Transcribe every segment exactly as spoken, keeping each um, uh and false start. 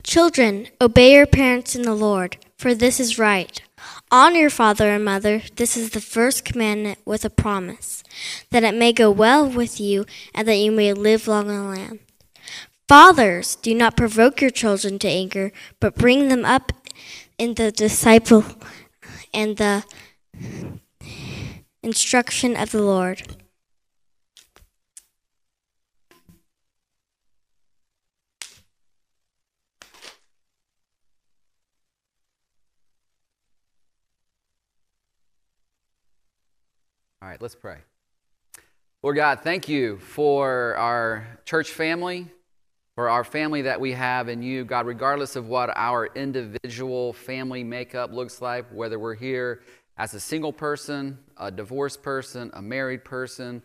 Children, obey your parents in the Lord, for this is right. Honor your father and mother. This is the first commandment with a promise, that it may go well with you and that you may live long in the land. Fathers, do not provoke your children to anger, but bring them up in the disciple and the instruction of the Lord. All right, let's pray. Lord God, thank you for our church family, for our family that we have in you. God, regardless of what our individual family makeup looks like, whether we're here as a single person, a divorced person, a married person,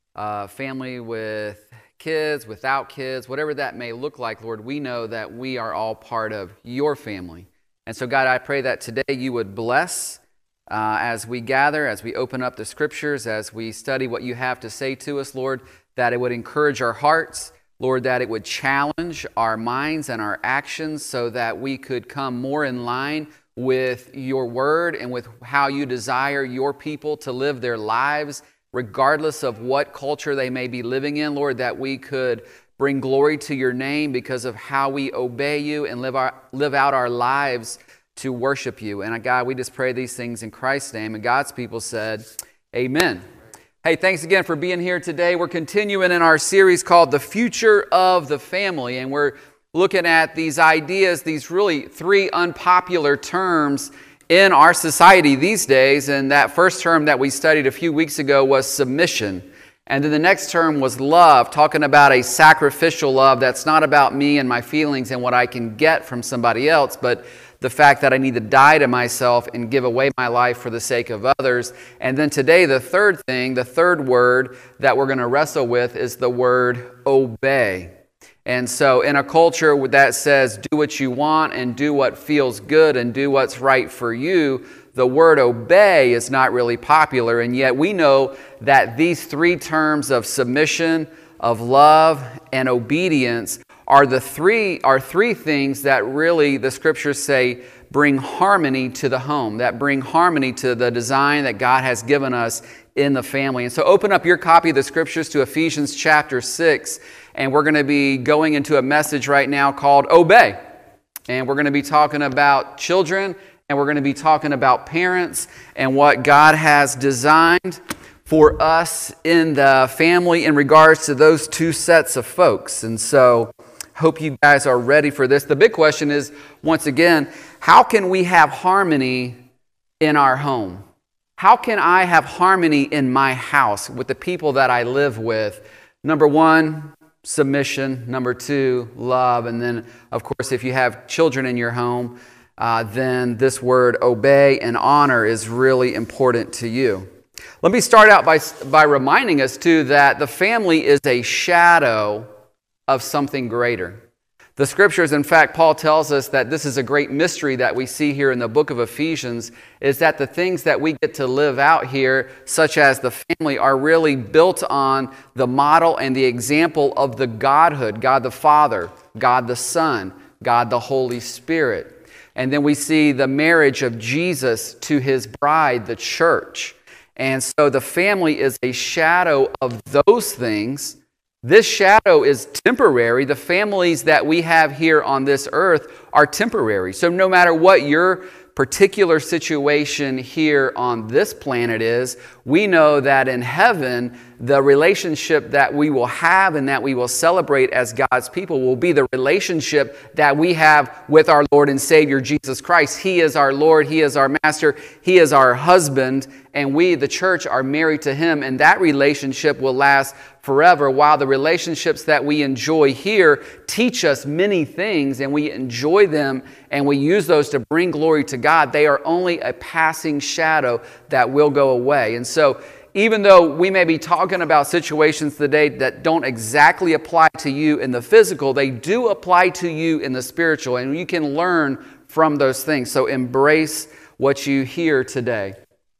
a family with kids, without kids, whatever that may look like, Lord, we know that we are all part of your family. And so, God, I pray that today you would bless Uh, as we gather, as we open up the scriptures, as we study what you have to say to us, Lord, that it would encourage our hearts, Lord, that it would challenge our minds and our actions so that we could come more in line with your word and with how you desire your people to live their lives, regardless of what culture they may be living in, Lord, that we could bring glory to your name because of how we obey you and live our live out our lives to worship you. And God, we just pray these things in Christ's name. And God's people said, amen. Hey, thanks again for being here today. We're continuing in our series called The Future of the Family. And we're looking at these ideas, these really three unpopular terms in our society these days. And that first term that we studied a few weeks ago was submission. And then the next term was love, talking about a sacrificial love that's not about me and my feelings and what I can get from somebody else, but the fact that I need to die to myself and give away my life for the sake of others. And then today, the third thing, the third word that we're going to wrestle with is the word obey. And so in a culture that says do what you want and do what feels good and do what's right for you, the word obey is not really popular. And yet we know that these three terms of submission, of love, and obedience are the three are three things that really the scriptures say bring harmony to the home, that bring harmony to the design that God has given us in the family. And so open up your copy of the scriptures to Ephesians chapter six, and we're going to be going into a message right now called Obey. And we're going to be talking about children, and we're going to be talking about parents and what God has designed for us in the family in regards to those two sets of folks. And so hope you guys are ready for this. The big question is, once again, how can we have harmony in our home? How can I have harmony in my house with the people that I live with? Number one, submission. Number two, love. And then, of course, if you have children in your home, uh, then this word obey and honor is really important to you. Let me start out by, by reminding us, too, that the family is a shadow of something greater. The scriptures, in fact, Paul tells us that this is a great mystery that we see here in the book of Ephesians, is that the things that we get to live out here, such as the family, are really built on the model and the example of the Godhood, God the Father, God the Son, God the Holy Spirit. And then we see the marriage of Jesus to his bride, the church. And so the family is a shadow of those things. This shadow is temporary. The families that we have here on this earth are temporary. So no matter what your particular situation here on this planet is, we know that in heaven, the relationship that we will have and that we will celebrate as God's people will be the relationship that we have with our Lord and Savior, Jesus Christ. He is our Lord. He is our Master. He is our husband. And we, the church, are married to Him. And that relationship will last forever, while the relationships that we enjoy here teach us many things, and we enjoy them, and we use those to bring glory to God. They are only a passing shadow that will go away. And so even though we may be talking about situations today that don't exactly apply to you in the physical, they do apply to you in the spiritual, and you can learn from those things. So embrace what you hear today.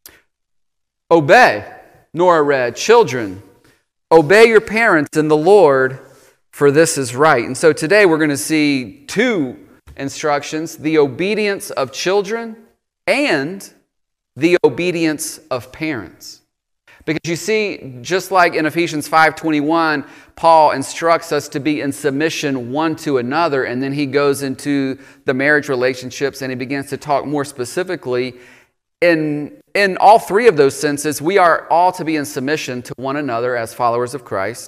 Obey, Nora read, children, obey your parents in the Lord, for this is right. And so today we're going to see two instructions, the obedience of children and the obedience of parents. Because you see, just like in Ephesians five twenty-one, Paul instructs us to be in submission one to another, and then he goes into the marriage relationships and he begins to talk more specifically. In, in all three of those senses, we are all to be in submission to one another as followers of Christ.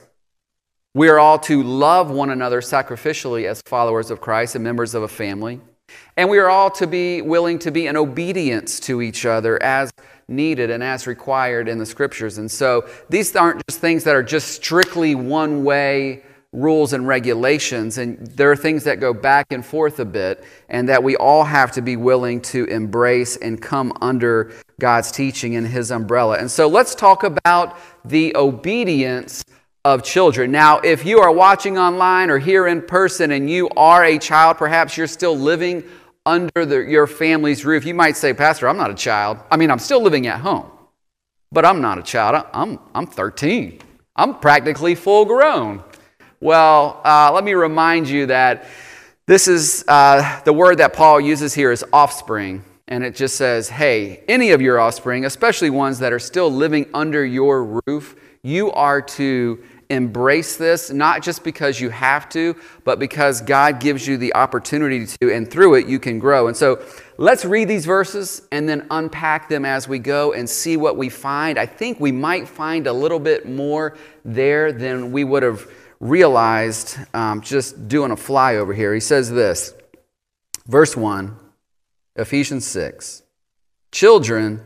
We are all to love one another sacrificially as followers of Christ and members of a family. And we are all to be willing to be in obedience to each other as needed and as required in the Scriptures. And so these aren't just things that are just strictly one-way rules and regulations. And there are things that go back and forth a bit, and that we all have to be willing to embrace and come under God's teaching and His umbrella. And so let's talk about the obedience of children. Now, if you are watching online or here in person and you are a child, perhaps you're still living under the, your family's roof, you might say, Pastor, I'm not a child. I mean, I'm still living at home, but I'm not a child. I'm, I'm thirteen. I'm practically full grown. Well, uh, let me remind you that this is uh, the word that Paul uses here is offspring. And it just says, hey, any of your offspring, especially ones that are still living under your roof, you are to embrace this, not just because you have to, but because God gives you the opportunity to, and through it you can grow. And so let's read these verses and then unpack them as we go and see what we find. I think we might find a little bit more there than we would have realized um, just doing a flyover here. He says this, verse one, Ephesians six, children,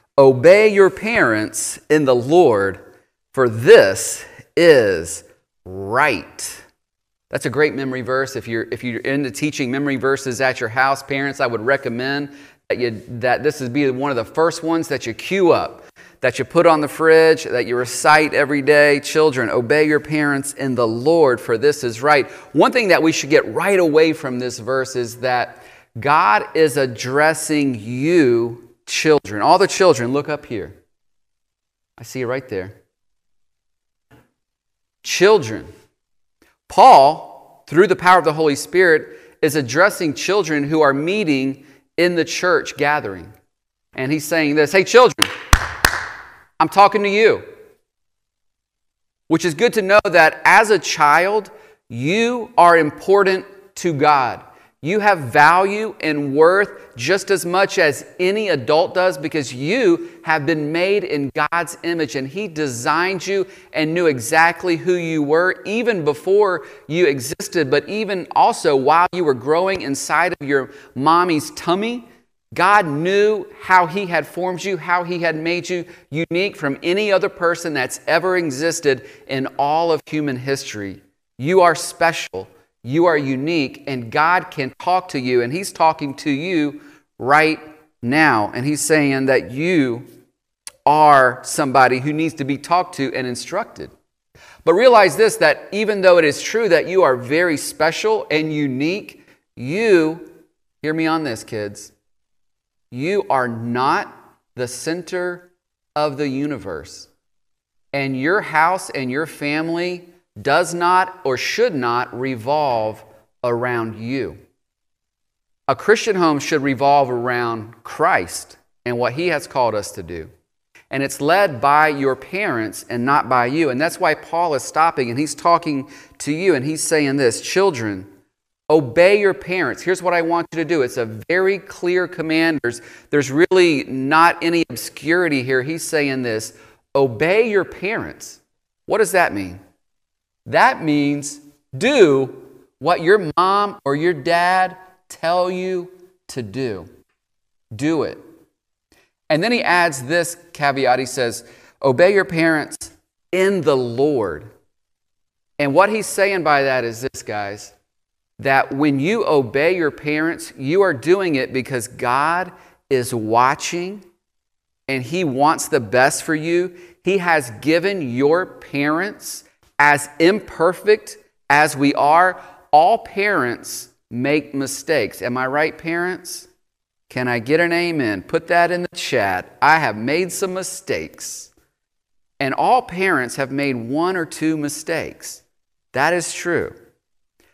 obey your parents in the Lord, for this is right. That's a great memory verse. If you're if you're into teaching memory verses at your house, parents, I would recommend that you that this would be one of the first ones that you cue up, that you put on the fridge, that you recite every day. Children, obey your parents in the Lord, for this is right. One thing that we should get right away from this verse is that God is addressing you, children. All the children, look up here. I see it right there. Children. Paul, through the power of the Holy Spirit, is addressing children who are meeting in the church gathering. And he's saying this, hey children, I'm talking to you. Which is good to know that as a child, you are important to God. You have value and worth just as much as any adult does, because you have been made in God's image and He designed you and knew exactly who you were even before you existed, but even also while you were growing inside of your mommy's tummy. God knew how He had formed you, how He had made you unique from any other person that's ever existed in all of human history. You are special. You are unique, and God can talk to you, and He's talking to you right now. And He's saying that you are somebody who needs to be talked to and instructed. But realize this, that even though it is true that you are very special and unique, you, hear me on this, kids, you are not the center of the universe. And your house and your family does not or should not revolve around you. A Christian home should revolve around Christ and what He has called us to do. And it's led by your parents and not by you. And that's why Paul is stopping and he's talking to you and he's saying this, children, obey your parents. Here's what I want you to do. It's a very clear command. There's, there's really not any obscurity here. He's saying this, obey your parents. What does that mean? That means do what your mom or your dad tell you to do. Do it. And then he adds this caveat. He says, obey your parents in the Lord. And what he's saying by that is this, guys, that when you obey your parents, you are doing it because God is watching and He wants the best for you. He has given your parents, as imperfect as we are, all parents make mistakes. Am I right, parents? Can I get an amen? Put that in the chat. I have made some mistakes. And all parents have made one or two mistakes. That is true.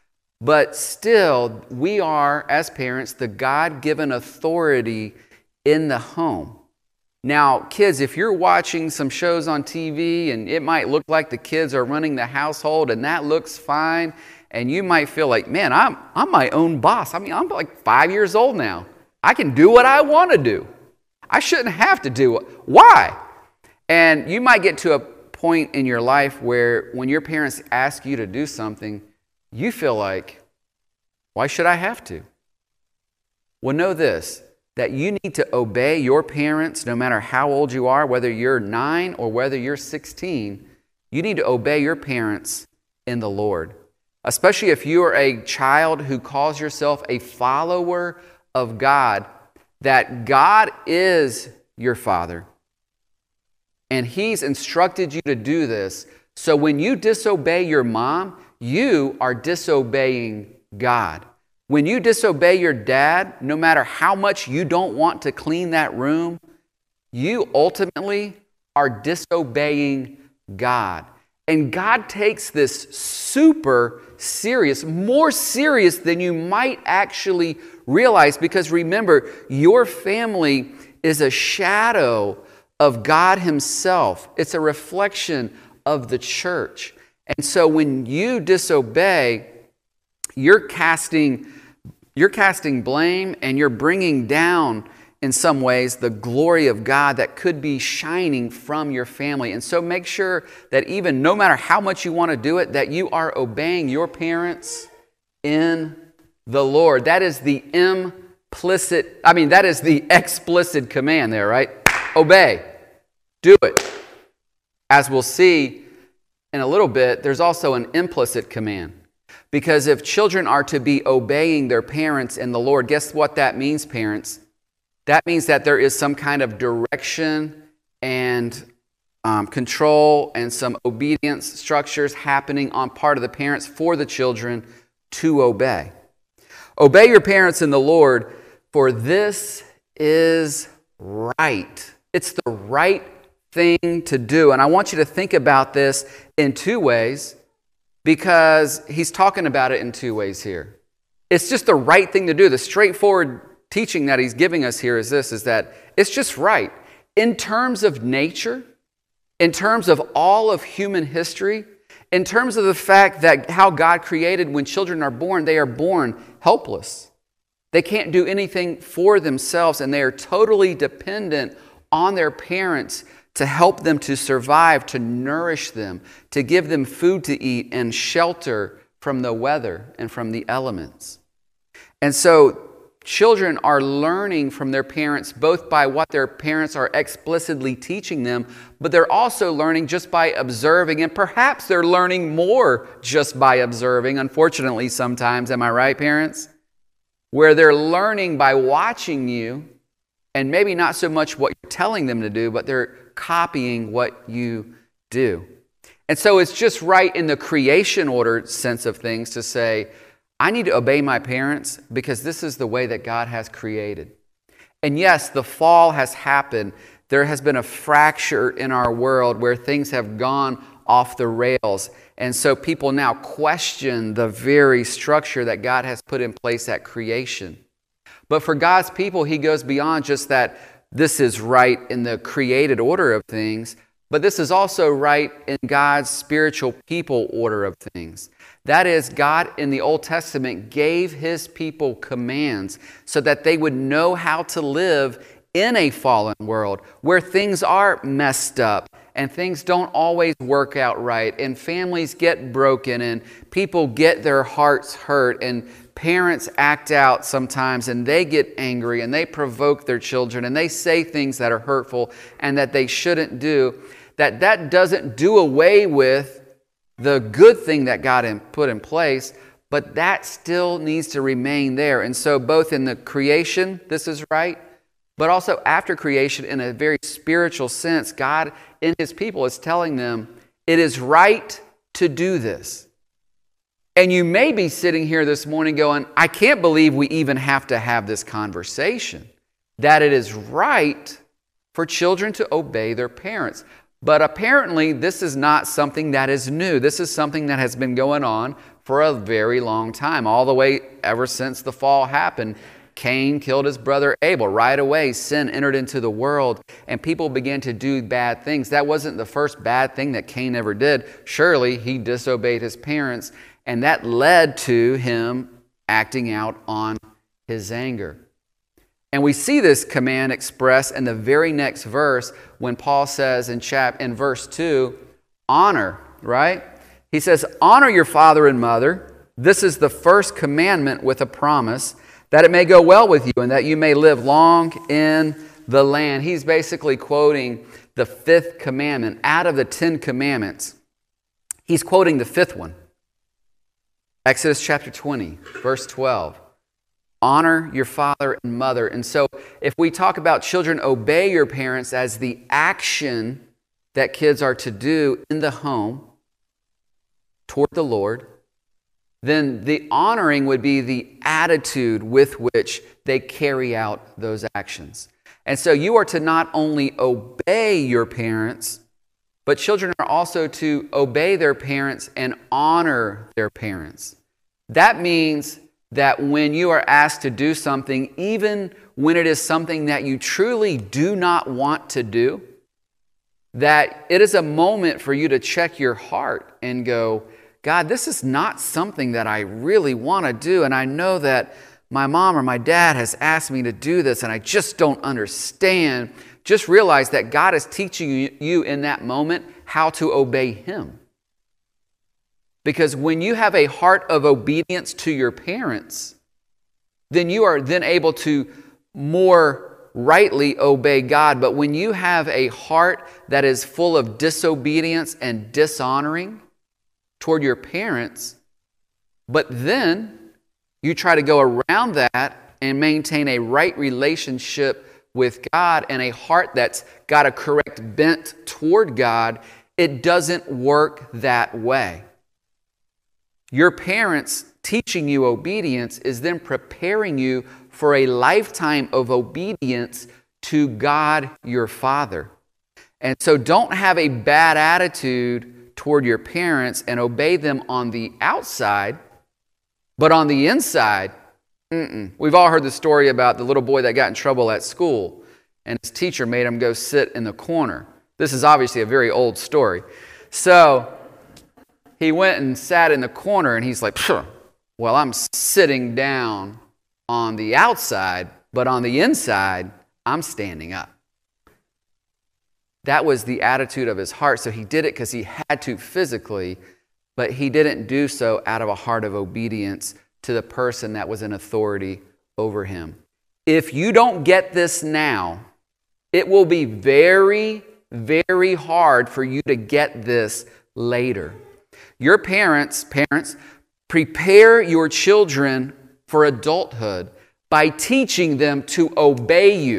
but still, we are, as parents, the God-given authority in the home. Now, kids, if you're watching some shows on T V and it might look like the kids are running the household and that looks fine, and you might feel like, man, I'm, I'm my own boss. I mean, I'm like five years old now. I can do what I want to do. I shouldn't have to do it. Why? And you might get to a point in your life where when your parents ask you to do something, you feel like, why should I have to? Well, know this, that you need to obey your parents no matter how old you are, whether you're nine or whether you're sixteen. You need to obey your parents in the Lord, especially if you are a child who calls yourself a follower of God, that God is your Father. And He's instructed you to do this. So when you disobey your mom, you are disobeying God. When you disobey your dad, no matter how much you don't want to clean that room, you ultimately are disobeying God. And God takes this super serious, more serious than you might actually realize, because remember, your family is a shadow of God Himself. It's a reflection of the church. And so when you disobey, you're casting, you're casting blame, and you're bringing down, in some ways, the glory of God that could be shining from your family. And so make sure that even no matter how much you want to do it, that you are obeying your parents in the Lord. That is the implicit, I mean, that is the explicit command there, right? Obey. Do it. As we'll see in a little bit, there's also an implicit command. Because if children are to be obeying their parents in the Lord, guess what that means, parents? That means that there is some kind of direction and um, control and some obedience structures happening on part of the parents for the children to obey. Obey your parents in the Lord, for this is right. It's the right thing to do. And I want you to think about this in two ways, because he's talking about it in two ways here. It's just the right thing to do. The straightforward teaching that he's giving us here is this, is that it's just right. In terms of nature, in terms of all of human history, in terms of the fact that how God created, when children are born, they are born helpless. They can't do anything for themselves, and they are totally dependent on their parents to help them to survive, to nourish them, to give them food to eat and shelter from the weather and from the elements. And so children are learning from their parents, both by what their parents are explicitly teaching them, but they're also learning just by observing, and perhaps they're learning more just by observing, unfortunately sometimes. Am I right, parents? Where they're learning by watching you, and maybe not so much what you're telling them to do, but they're copying what you do. And so it's just right in the creation order sense of things to say, I need to obey my parents because this is the way that God has created. And yes, the fall has happened. There has been a fracture in our world where things have gone off the rails. And so people now question the very structure that God has put in place at creation. But for God's people, He goes beyond just that this is right in the created order of things, but this is also right in God's spiritual people order of things. That is, God in the Old Testament gave His people commands so that they would know how to live in a fallen world where things are messed up and things don't always work out right, and families get broken, and people get their hearts hurt, and parents act out sometimes, and they get angry, and they provoke their children, and they say things that are hurtful and that they shouldn't do. That that doesn't do away with the good thing that God put in place, but that still needs to remain there. And so both in the creation, this is right, but also after creation, in a very spiritual sense, God in His people is telling them, it is right to do this. And you may be sitting here this morning going, I can't believe we even have to have this conversation, that it is right for children to obey their parents. But apparently, this is not something that is new. This is something that has been going on for a very long time, all the way ever since the fall happened. Cain killed his brother Abel. Right away, sin entered into the world, and people began to do bad things. That wasn't the first bad thing that Cain ever did. Surely, he disobeyed his parents, and that led to him acting out on his anger. And we see this command expressed in the very next verse when Paul says in chap in verse two, honor, right? He says, honor your father and mother. This is the first commandment with a promise, that it may go well with you and that you may live long in the land. He's basically quoting the fifth commandment out of the Ten Commandments. He's quoting the fifth one. Exodus chapter twenty, verse twelve. Honor your father and mother. And so if we talk about children, obey your parents as the action that kids are to do in the home toward the Lord, then the honoring would be the attitude with which they carry out those actions. And so you are to not only obey your parents, but children are also to obey their parents and honor their parents. That means that when you are asked to do something, even when it is something that you truly do not want to do, that it is a moment for you to check your heart and go, God, this is not something that I really want to do, and I know that my mom or my dad has asked me to do this, and I just don't understand. Just realize that God is teaching you in that moment how to obey Him. Because when you have a heart of obedience to your parents, then you are then able to more rightly obey God. But when you have a heart that is full of disobedience and dishonoring toward your parents, but then you try to go around that and maintain a right relationship with God and a heart that's got a correct bent toward God, it doesn't work that way. Your parents teaching you obedience is then preparing you for a lifetime of obedience to God your Father. And so don't have a bad attitude toward your parents and obey them on the outside, but on the inside, mm-mm. We've all heard the story about the little boy that got in trouble at school and his teacher made him go sit in the corner. This is obviously a very old story. So he went and sat in the corner and he's like, well, I'm sitting down on the outside, but on the inside, I'm standing up. That was the attitude of his heart. So he did it because he had to physically, but he didn't do so out of a heart of obedience to the person that was in authority over him. If you don't get this now, it will be very, very hard for you to get this later. Your parents, parents, prepare your children for adulthood by teaching them to obey you.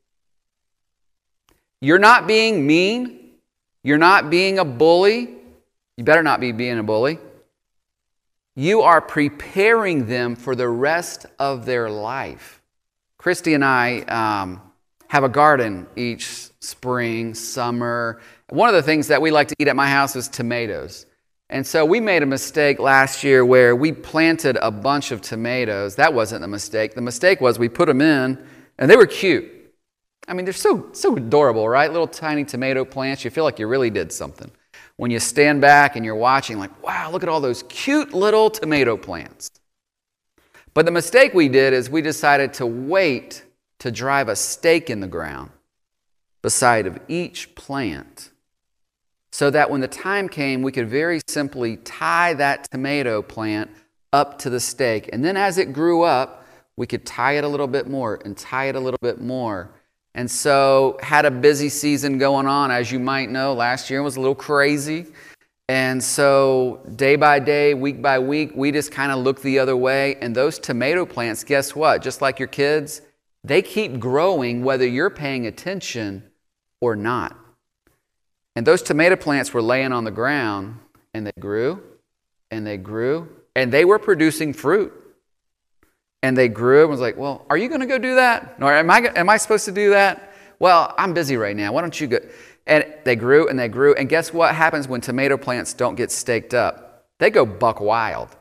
You're not being mean. You're not being a bully. You better not be being a bully. You are preparing them for the rest of their life. Christy and I um, have a garden each spring, summer. One of the things that we like to eat at my house is tomatoes. And so we made a mistake last year where we planted a bunch of tomatoes. That wasn't the mistake. The mistake was we put them in, and they were cute. I mean, they're so so adorable, right? Little tiny tomato plants. You feel like you really did something. When you stand back and you're watching, like, wow, look at all those cute little tomato plants. But the mistake we did is we decided to wait to drive a stake in the ground beside of each plant, so that when the time came, we could very simply tie that tomato plant up to the stake. And then as it grew up, we could tie it a little bit more and tie it a little bit more. And so had a busy season going on. As you might know, last year was a little crazy. And so day by day, week by week, we just kind of looked the other way. And those tomato plants, guess what? Just like your kids, they keep growing whether you're paying attention or not. And those tomato plants were laying on the ground, and they grew, and they grew, and they were producing fruit. And they grew and was like, well, are you going to go do that? Or am I, am I supposed to do that? Well, I'm busy right now. Why don't you go? And they grew, and they grew. And guess what happens when tomato plants don't get staked up? They go buck wild.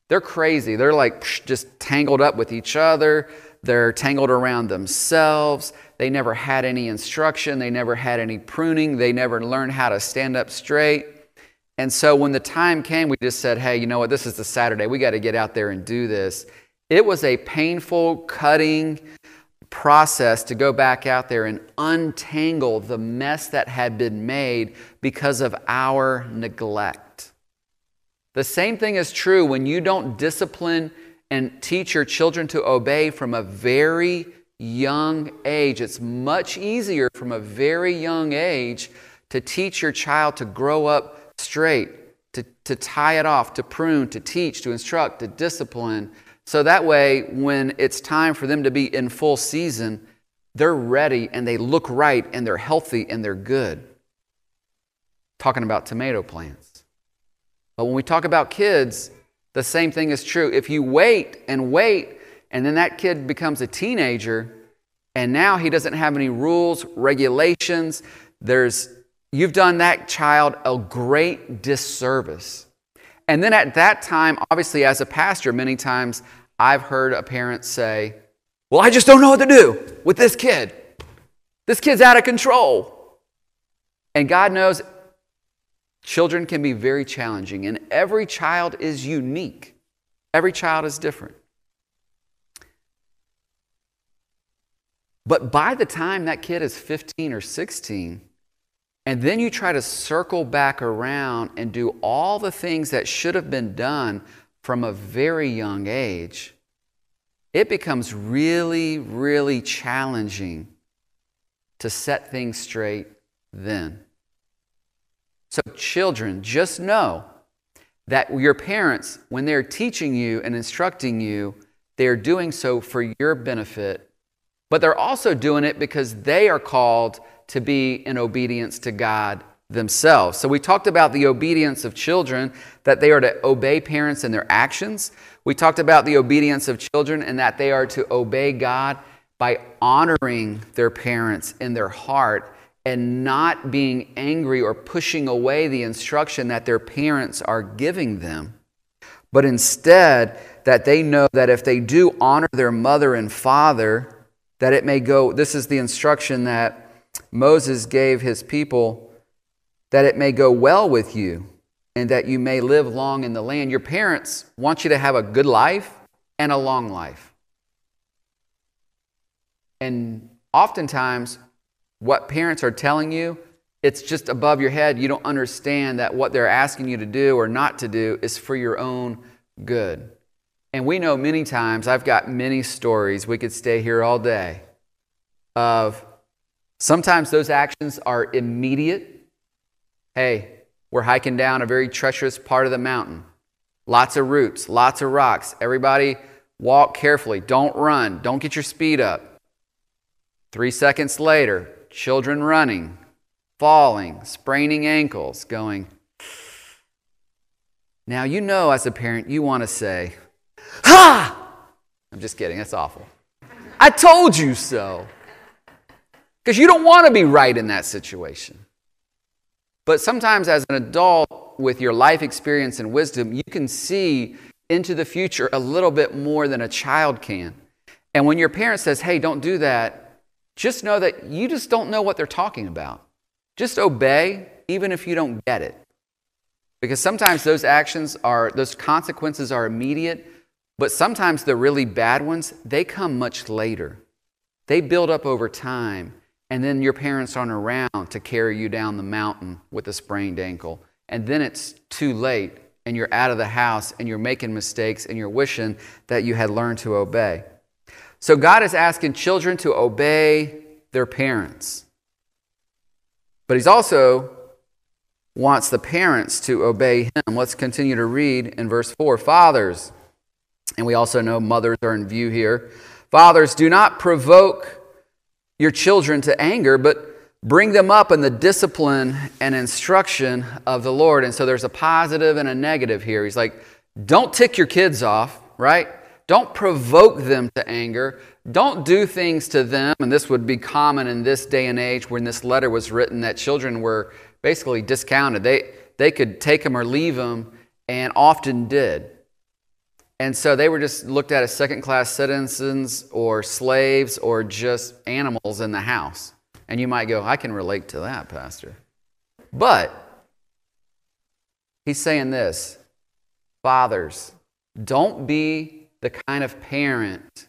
They're crazy. They're like just tangled up with each other. They're tangled around themselves. They never had any instruction. They never had any pruning. They never learned how to stand up straight. And so when the time came, we just said, hey, you know what? This is the Saturday. We got to get out there and do this. It was a painful, cutting process to go back out there and untangle the mess that had been made because of our neglect. The same thing is true when you don't discipline and teach your children to obey from a very young age. It's much easier from a very young age to teach your child to grow up straight, to, to tie it off, to prune, to teach, to instruct, to discipline. So that way, when it's time for them to be in full season, they're ready and they look right and they're healthy and they're good. Talking about tomato plants. But when we talk about kids, the same thing is true. If you wait and wait, and then that kid becomes a teenager, and now he doesn't have any rules, regulations, there's you've done that child a great disservice. And then at that time, obviously as a pastor, many times I've heard a parent say, well, I just don't know what to do with this kid. This kid's out of control. And God knows children can be very challenging, and every child is unique. Every child is different. But by the time that kid is fifteen or sixteen, and then you try to circle back around and do all the things that should have been done from a very young age, it becomes really, really challenging to set things straight then. So children, just know that your parents, when they're teaching you and instructing you, they're doing so for your benefit, but they're also doing it because they are called to be in obedience to God themselves. So we talked about the obedience of children, that they are to obey parents in their actions. We talked about the obedience of children and that they are to obey God by honoring their parents in their heart and not being angry or pushing away the instruction that their parents are giving them. But instead, that they know that if they do honor their mother and father, that it may go, this is the instruction that Moses gave his people, that it may go well with you and that you may live long in the land. Your parents want you to have a good life and a long life. And oftentimes, what parents are telling you, it's just above your head. You don't understand that what they're asking you to do or not to do is for your own good. And we know many times, I've got many stories, we could stay here all day, of sometimes those actions are immediate. Hey, we're hiking down a very treacherous part of the mountain. Lots of roots, lots of rocks. Everybody walk carefully. Don't run. Don't get your speed up. Three seconds later, children running, falling, spraining ankles, going. Now, you know as a parent, you want to say, ha! I'm just kidding. That's awful. I told you so. Because you don't want to be right in that situation. But sometimes as an adult with your life experience and wisdom, you can see into the future a little bit more than a child can. And when your parent says, hey, don't do that, just know that you just don't know what they're talking about. Just obey, even if you don't get it. Because sometimes those actions are, those consequences are immediate, but sometimes the really bad ones, they come much later. They build up over time. And then your parents aren't around to carry you down the mountain with a sprained ankle. And then it's too late and you're out of the house and you're making mistakes and you're wishing that you had learned to obey. So God is asking children to obey their parents. But He's also wants the parents to obey Him. Let's continue to read in verse four. Fathers, and we also know mothers are in view here. Fathers, do not provoke your children to anger, but bring them up in the discipline and instruction of the Lord. And so there's a positive and a negative here. He's like, don't tick your kids off, right? Don't provoke them to anger. Don't do things to them. And this would be common in this day and age when this letter was written, that children were basically discounted. They, they could take them or leave them, and often did. And so they were just looked at as second-class citizens or slaves or just animals in the house. And you might go, I can relate to that, Pastor. But he's saying this, fathers, don't be the kind of parent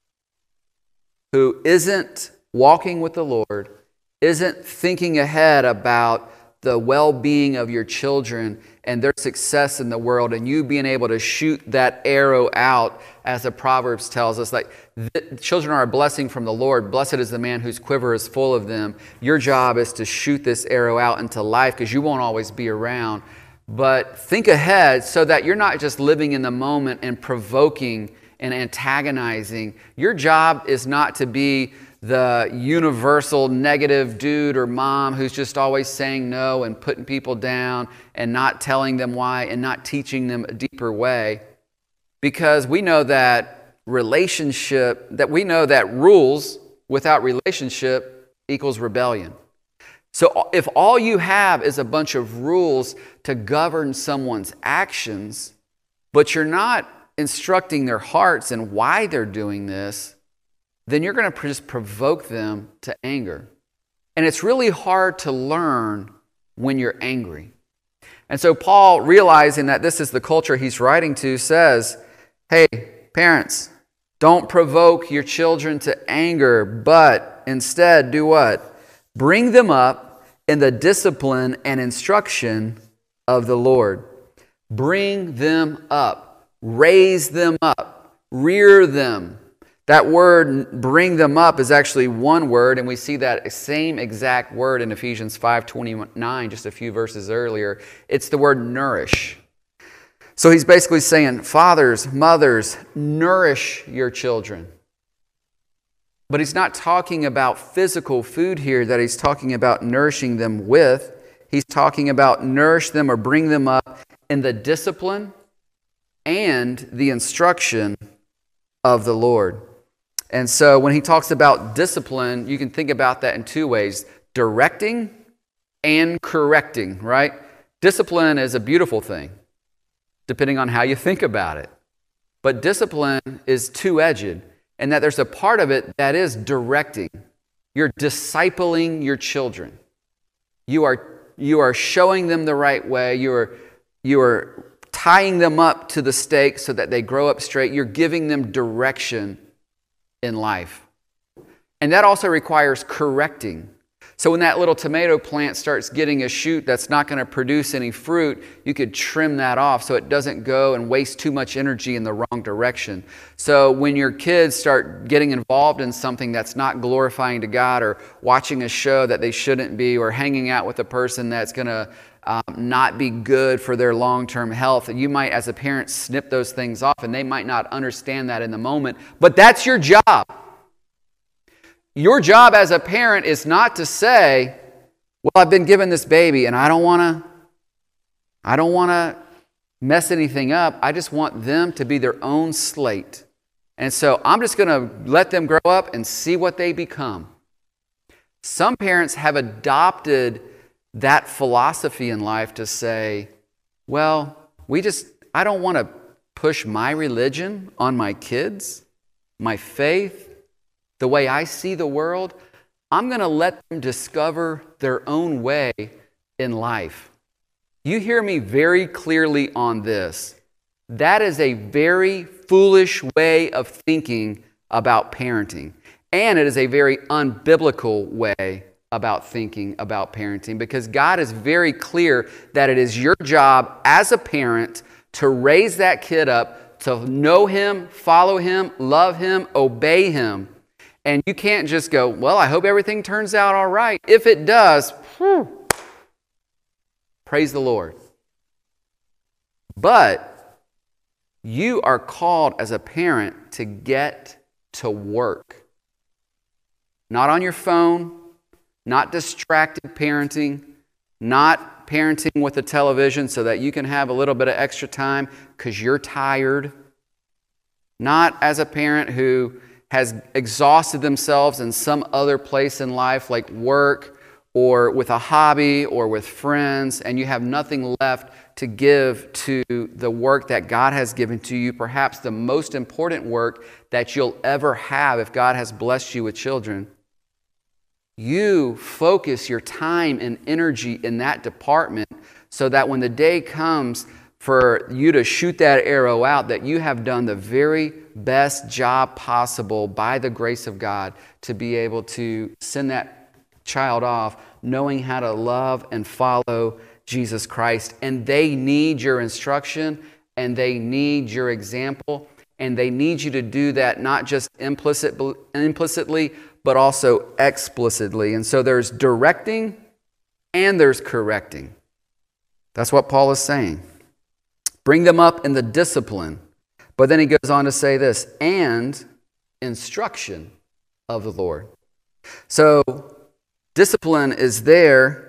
who isn't walking with the Lord, isn't thinking ahead about the well-being of your children and their success in the world, and you being able to shoot that arrow out, as the Proverbs tells us, like, children are a blessing from the Lord. Blessed is the man whose quiver is full of them. Your job is to shoot this arrow out into life, because you won't always be around. But think ahead so that you're not just living in the moment and provoking and antagonizing. Your job is not to be the universal negative dude or mom who's just always saying no and putting people down and not telling them why and not teaching them a deeper way. Because we know that relationship, that we know that rules without relationship equals rebellion. So if all you have is a bunch of rules to govern someone's actions, but you're not instructing their hearts and why they're doing this, then you're going to just provoke them to anger. And it's really hard to learn when you're angry. And so Paul, realizing that this is the culture he's writing to, says, hey, parents, don't provoke your children to anger, but instead do what? Bring them up in the discipline and instruction of the Lord. Bring them up. Raise them up. Rear them. That word, bring them up, is actually one word, and we see that same exact word in Ephesians five twenty-nine, just a few verses earlier. It's the word nourish. So he's basically saying, fathers, mothers, nourish your children. But he's not talking about physical food here that he's talking about nourishing them with. He's talking about nourish them or bring them up in the discipline and the instruction of the Lord. And so when he talks about discipline, you can think about that in two ways, directing and correcting, right? Discipline is a beautiful thing, depending on how you think about it. But discipline is two-edged, in that there's a part of it that is directing. You're discipling your children. You are, you are showing them the right way. You are, you are tying them up to the stake so that they grow up straight. You're giving them direction in life. And that also requires correcting. So when that little tomato plant starts getting a shoot that's not going to produce any fruit, you could trim that off so it doesn't go and waste too much energy in the wrong direction. So when your kids start getting involved in something that's not glorifying to God, or watching a show that they shouldn't be, or hanging out with a person that's going to um, not be good for their long-term health, you might, as a parent, snip those things off, and they might not understand that in the moment. But that's your job. Your job as a parent is not to say, well, I've been given this baby and I don't want to I don't want to mess anything up. I just want them to be their own slate. And so I'm just going to let them grow up and see what they become. Some parents have adopted that philosophy in life to say, well, we just I don't want to push my religion on my kids, my faith, the way I see the world. I'm going to let them discover their own way in life. You hear me very clearly on this. That is a very foolish way of thinking about parenting. And it is a very unbiblical way about thinking about parenting, because God is very clear that it is your job as a parent to raise that kid up, to know him, follow him, love him, obey him. And you can't just go, well, I hope everything turns out all right. If it does, whew, praise the Lord. But you are called as a parent to get to work. Not on your phone, not distracted parenting, not parenting with the television so that you can have a little bit of extra time because you're tired. Not as a parent who has exhausted themselves in some other place in life like work or with a hobby or with friends, and you have nothing left to give to the work that God has given to you, perhaps the most important work that you'll ever have if God has blessed you with children, you focus your time and energy in that department so that when the day comes for you to shoot that arrow out, that you have done the very best job possible by the grace of God to be able to send that child off knowing how to love and follow Jesus Christ. And they need your instruction, and they need your example, and they need you to do that not just implicit, implicitly, but also explicitly. And so there's directing and there's correcting. That's what Paul is saying. Bring them up in the discipline. But then he goes on to say this, and instruction of the Lord. So discipline is there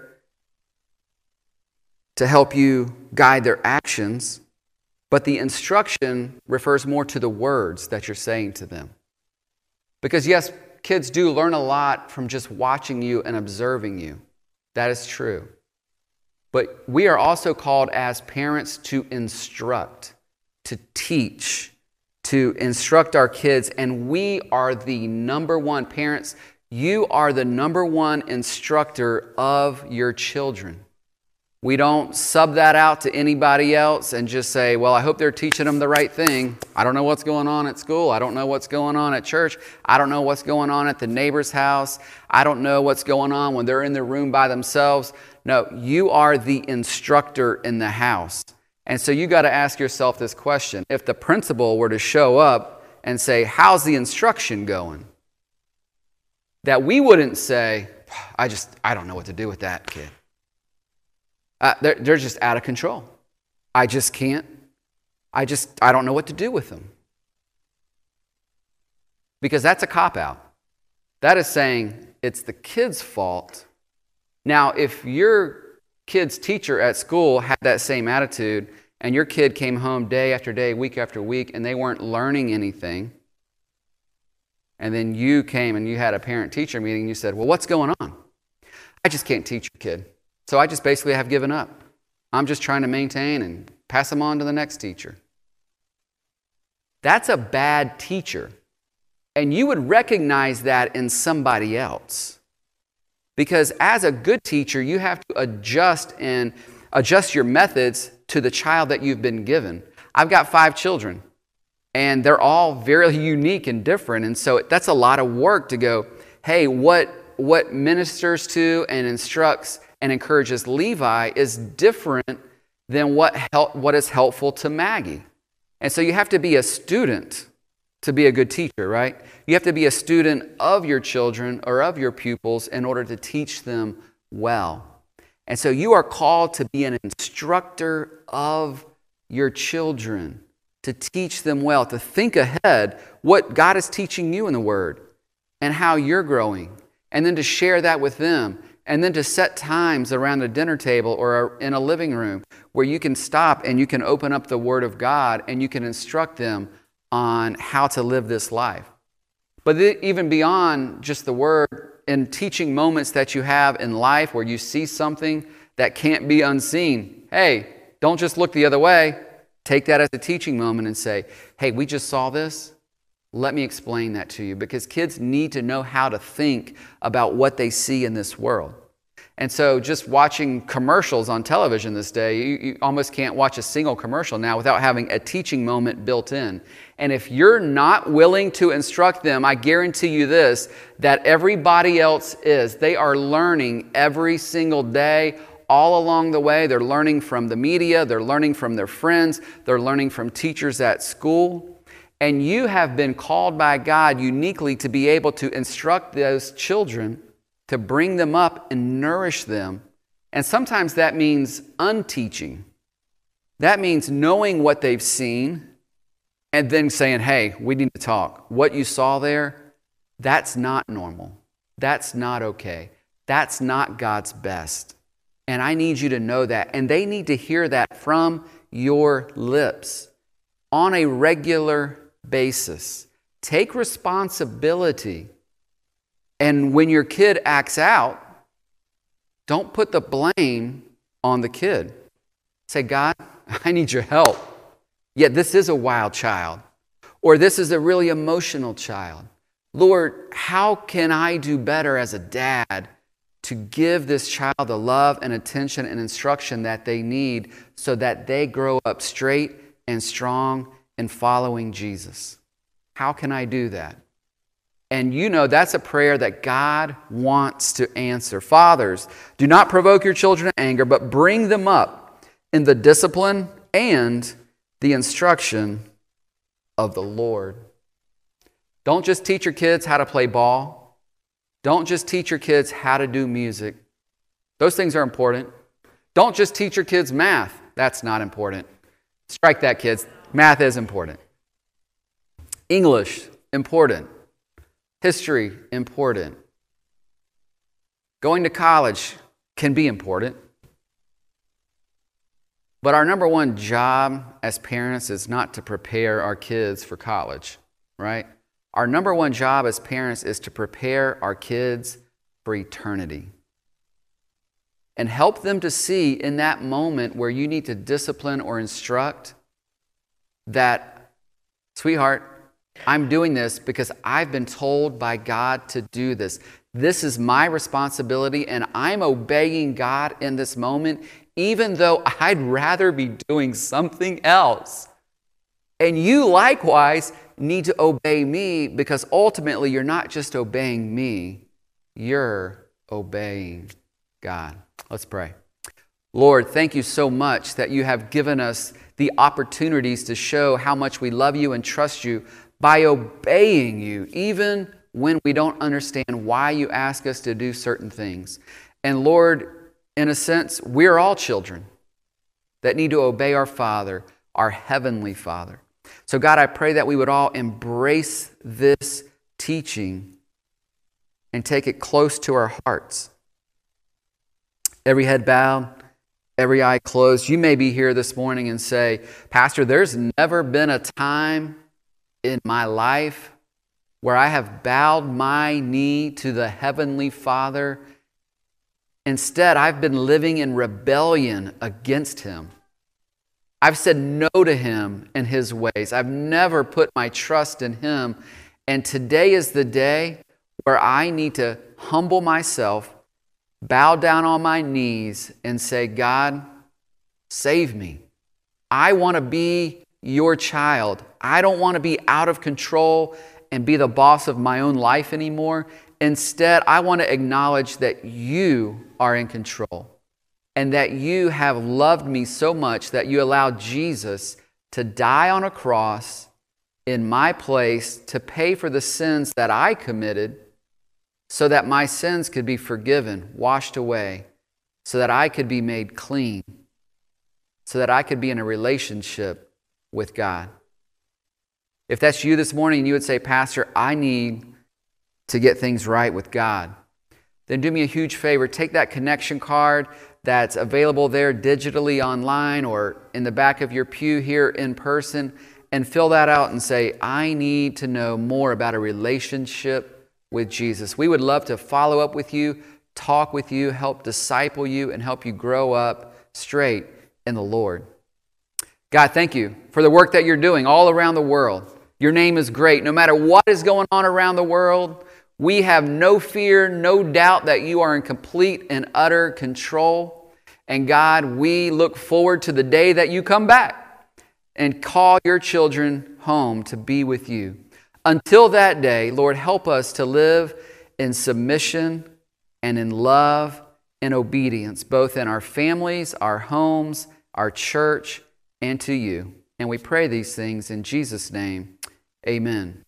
to help you guide their actions, but the instruction refers more to the words that you're saying to them. Because yes, kids do learn a lot from just watching you and observing you. That is true. But we are also called as parents to instruct, to teach, to instruct our kids, and we are the number one parents. You are the number one instructor of your children. We don't sub that out to anybody else and just say, well, I hope they're teaching them the right thing. I don't know what's going on at school. I don't know what's going on at church. I don't know what's going on at the neighbor's house. I don't know what's going on when they're in their room by themselves. No, you are the instructor in the house. And so you got to ask yourself this question. If the principal were to show up and say, how's the instruction going? That we wouldn't say, I just, I don't know what to do with that kid. Uh, they're, they're just out of control. I just can't. I just, I don't know what to do with them. Because that's a cop-out. That is saying it's the kid's fault. Now, if your kid's teacher at school had that same attitude and your kid came home day after day, week after week, and they weren't learning anything, and then you came and you had a parent-teacher meeting and you said, well, what's going on? I just can't teach your kid. So I just basically have given up. I'm just trying to maintain and pass them on to the next teacher. That's a bad teacher. And you would recognize that in somebody else. Because as a good teacher, you have to adjust and adjust your methods to the child that you've been given. I've got five children, and they're all very unique and different. And so that's a lot of work to go, hey, what, what ministers to and instructs and encourages Levi is different than what help, what is helpful to Maggie. And so you have to be a student to be a good teacher, right? You have to be a student of your children or of your pupils in order to teach them well. And so you are called to be an instructor of your children, to teach them well, to think ahead what God is teaching you in the Word and how you're growing, and then to share that with them. And then to set times around a dinner table or in a living room where you can stop and you can open up the Word of God and you can instruct them on how to live this life. But even beyond just the Word, in teaching moments that you have in life where you see something that can't be unseen, hey, don't just look the other way. Take that as a teaching moment and say, hey, we just saw this. Let me explain that to you, because kids need to know how to think about what they see in this world. And so just watching commercials on television this day, you, you almost can't watch a single commercial now without having a teaching moment built in. And if you're not willing to instruct them, I guarantee you this, that everybody else is. They are learning every single day, all along the way. They're learning from the media, they're learning from their friends, they're learning from teachers at school. And you have been called by God uniquely to be able to instruct those children, to bring them up and nourish them. And sometimes that means unteaching. That means knowing what they've seen and then saying, hey, we need to talk. What you saw there, that's not normal. That's not okay. That's not God's best. And I need you to know that. And they need to hear that from your lips on a regular basis. Take responsibility. And when your kid acts out, don't put the blame on the kid. Say, God, I need your help. Yet this is a wild child, or this is a really emotional child. Lord, how can I do better as a dad to give this child the love and attention and instruction that they need so that they grow up straight and strong in following Jesus? How can I do that? And you know that's a prayer that God wants to answer. Fathers, do not provoke your children to anger, but bring them up in the discipline and the instruction of the Lord. Don't just teach your kids how to play ball. Don't just teach your kids how to do music. Those things are important. Don't just teach your kids math. That's not important. Strike that, kids. Math is important. English, important. History, important. Going to college can be important. But our number one job as parents is not to prepare our kids for college, right? Our number one job as parents is to prepare our kids for eternity. And help them to see in that moment where you need to discipline or instruct that, sweetheart, I'm doing this because I've been told by God to do this. This is my responsibility, and I'm obeying God in this moment, even though I'd rather be doing something else. And you likewise need to obey me, because ultimately you're not just obeying me, you're obeying God. Let's pray. Lord, thank you so much that you have given us the opportunities to show how much we love you and trust you by obeying you, even when we don't understand why you ask us to do certain things. And Lord, in a sense, we're all children that need to obey our Father, our Heavenly Father. So God, I pray that we would all embrace this teaching and take it close to our hearts. Every head bowed, every eye closed. You may be here this morning and say, Pastor, there's never been a time in my life where I have bowed my knee to the Heavenly Father. Instead, I've been living in rebellion against Him. I've said no to Him and His ways. I've never put my trust in Him. And today is the day where I need to humble myself, bow down on my knees, and say, God, save me. I want to be your child. I don't want to be out of control and be the boss of my own life anymore. Instead, I want to acknowledge that you are in control and that you have loved me so much that you allowed Jesus to die on a cross in my place to pay for the sins that I committed so that my sins could be forgiven, washed away, so that I could be made clean, so that I could be in a relationship with God. If that's you this morning and you would say, Pastor, I need to get things right with God, then do me a huge favor. Take that connection card that's available there digitally online or in the back of your pew here in person and fill that out and say, I need to know more about a relationship with Jesus. We would love to follow up with you, talk with you, help disciple you, and help you grow up straight in the Lord. God, thank you for the work that you're doing all around the world. Your name is great. No matter what is going on around the world, we have no fear, no doubt that you are in complete and utter control. And God, we look forward to the day that you come back and call your children home to be with you. Until that day, Lord, help us to live in submission and in love and obedience, both in our families, our homes, our church, and to you. And we pray these things in Jesus' name. Amen.